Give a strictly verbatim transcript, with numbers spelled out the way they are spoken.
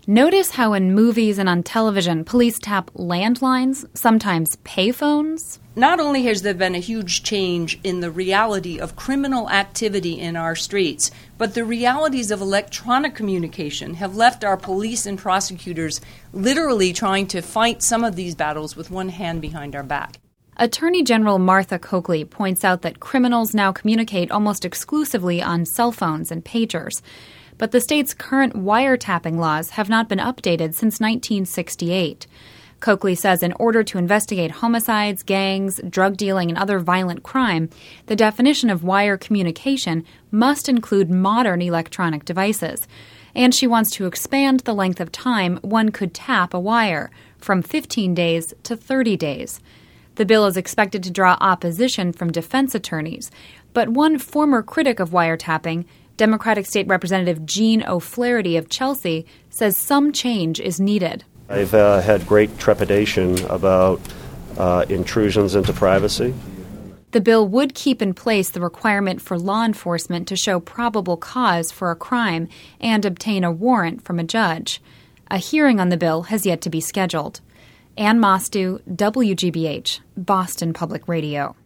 Notice how in movies and on television, police tap landlines, sometimes payphones? Not only has there been a huge change in the reality of criminal activity in our streets, but the realities of electronic communication have left our police and prosecutors literally trying to fight some of these battles with one hand behind our back. Attorney General Martha Coakley points out that criminals now communicate almost exclusively on cell phones and pagers. But the state's current wiretapping laws have not been updated since nineteen sixty-eight. Coakley says in order to investigate homicides, gangs, drug dealing, and other violent crime, the definition of wire communication must include modern electronic devices. And she wants to expand the length of time one could tap a wire, from fifteen days to thirty days. The bill is expected to draw opposition from defense attorneys, but one former critic of wiretapping, Democratic State Representative Gene O'Flaherty of Chelsea, says some change is needed. I've uh, had great trepidation about uh, intrusions into privacy. The bill would keep in place the requirement for law enforcement to show probable cause for a crime and obtain a warrant from a judge. A hearing on the bill has yet to be scheduled. Ann Mostu, W G B H, Boston Public Radio.